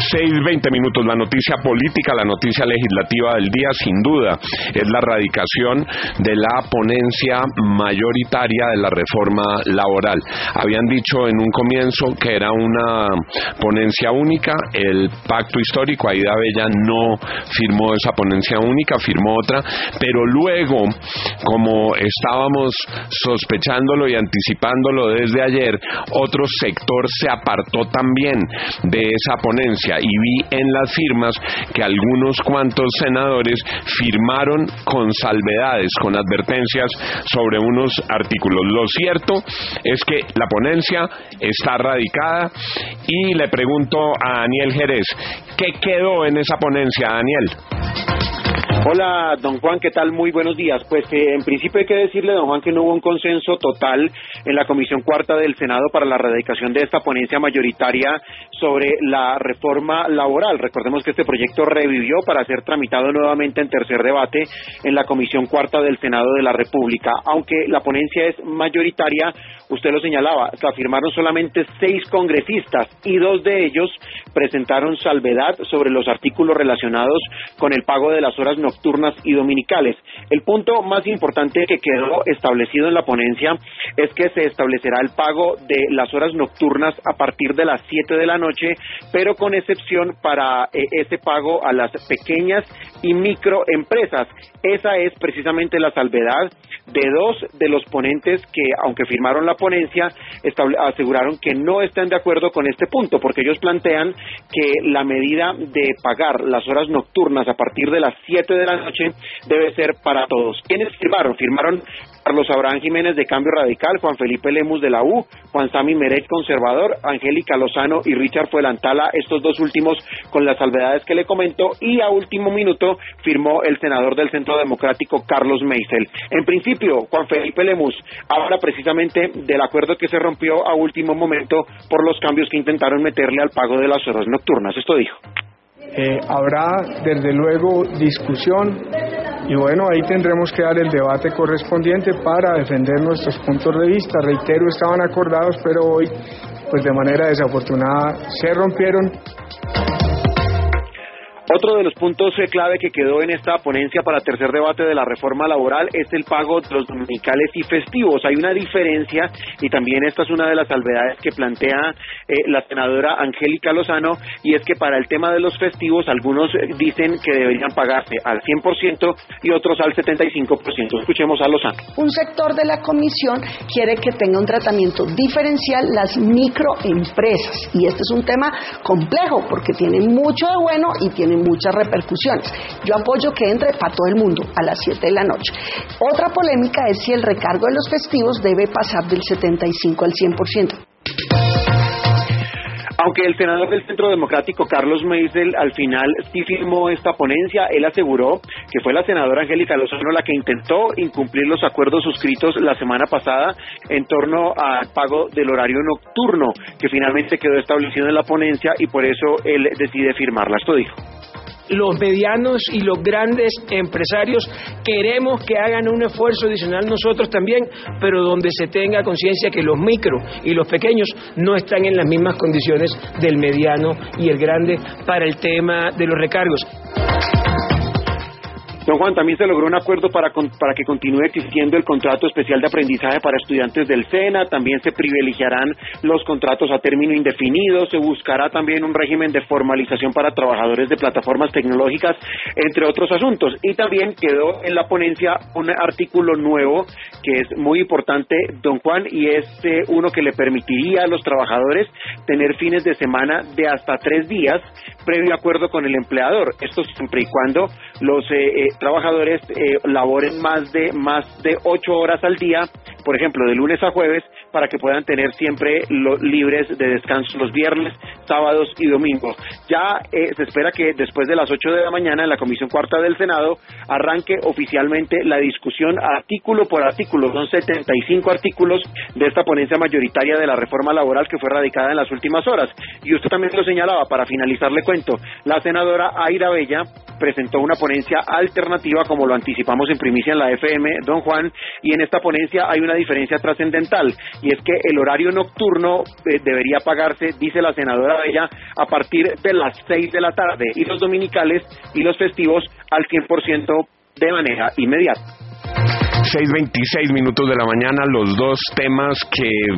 6:20, la noticia política, la noticia legislativa del día, sin duda, es la radicación de la ponencia mayoritaria de la reforma laboral. Habían dicho en un comienzo que era una ponencia única, el pacto histórico, Aída Bella no firmó esa ponencia única, firmó otra, pero luego, como estábamos sospechándolo y anticipándolo desde ayer, otro sector se apartó también de esa ponencia y vi en las firmas que algunos cuantos senadores firmaron con salvedades, con advertencias sobre unos artículos. Lo cierto es que la ponencia está radicada y le pregunto a Daniel Jerez, ¿qué quedó en esa ponencia, Daniel? Hola, don Juan, ¿qué tal? Muy buenos días. Pues en principio hay que decirle, don Juan, que no hubo un consenso total en la Comisión Cuarta del Senado para la radicación de esta ponencia mayoritaria sobre la reforma laboral. Recordemos que este proyecto revivió para ser tramitado nuevamente en tercer debate en la Comisión Cuarta del Senado de la República. Aunque la ponencia es mayoritaria, usted lo señalaba, la firmaron solamente 6 congresistas y 2 de ellos presentaron salvedad sobre los artículos relacionados con el pago de las horas nocturnas y dominicales. El punto más importante que quedó establecido en la ponencia es que se establecerá el pago de las horas nocturnas a partir de las 7 de la noche, pero con excepción para ese pago a las pequeñas y microempresas. Esa es precisamente la salvedad de 2 de los ponentes que, aunque firmaron la ponencia, aseguraron que no están de acuerdo con este punto, porque ellos plantean que la medida de pagar las horas nocturnas a partir de las 7 de la noche debe ser para todos. ¿Quiénes firmaron? Firmaron Carlos Abraham Jiménez de Cambio Radical, Juan Felipe Lemus de la U, Juan Sami Meret Conservador, Angélica Lozano y Richard Fuelantala, estos 2 últimos con las salvedades que le comento, y a último minuto firmó el senador del Centro Democrático Carlos Meisel. En principio, Juan Felipe Lemus habla precisamente del acuerdo que se rompió a último momento por los cambios que intentaron meterle al pago de las horas nocturnas. Esto dijo. Habrá desde luego discusión y bueno, ahí tendremos que dar el debate correspondiente para defender nuestros puntos de vista. Reitero, estaban acordados, pero hoy pues de manera desafortunada se rompieron. Otro de los puntos clave que quedó en esta ponencia para tercer debate de la reforma laboral es el pago de los dominicales y festivos. Hay una diferencia y también esta es una de las salvedades que plantea la senadora Angélica Lozano, y es que para el tema de los festivos algunos dicen que deberían pagarse al 100% y otros al 75%. Escuchemos a Lozano. Un sector de la comisión quiere que tenga un tratamiento diferencial las microempresas, y este es un tema complejo porque tiene mucho de bueno y tiene muchas repercusiones. Yo apoyo que entre para todo el mundo a las 7 de la noche. Otra polémica es si el recargo de los festivos debe pasar del 75 al 100%. Aunque el senador del Centro Democrático, Carlos Meisel, al final sí firmó esta ponencia, él aseguró que fue la senadora Angélica Lozano la que intentó incumplir los acuerdos suscritos la semana pasada en torno al pago del horario nocturno, que finalmente quedó establecido en la ponencia y por eso él decide firmarla. Esto dijo. Los medianos y los grandes empresarios queremos que hagan un esfuerzo adicional nosotros también, pero donde se tenga conciencia que los micro y los pequeños no están en las mismas condiciones del mediano y el grande para el tema de los recargos. Don Juan, también se logró un acuerdo para que continúe existiendo el contrato especial de aprendizaje para estudiantes del SENA, también se privilegiarán los contratos a término indefinido, se buscará también un régimen de formalización para trabajadores de plataformas tecnológicas, entre otros asuntos. Y también quedó en la ponencia un artículo nuevo que es muy importante, don Juan, y es uno que le permitiría a los trabajadores tener fines de semana de hasta 3 días, previo acuerdo con el empleador. Esto siempre y cuando los trabajadores laboren más de 8 horas al día, por ejemplo, de lunes a jueves, para que puedan tener siempre libres de descanso los viernes, sábados y domingos. Ya se espera que después de las 8 de la mañana en la Comisión Cuarta del Senado arranque oficialmente la discusión artículo por artículo. Son 75 artículos de esta ponencia mayoritaria de la reforma laboral que fue radicada en las últimas horas. Y usted también lo señalaba, para finalizar le cuento, la senadora Aída Bella presentó una ponencia alternativa, como lo anticipamos en primicia en la FM, don Juan, y en esta ponencia hay una diferencia trascendental, y es que el horario nocturno debería pagarse, dice la senadora, Bella a partir de las 6 de la tarde y los dominicales y los festivos al 100% de manera inmediata. 6:26 minutos de la mañana, los dos temas que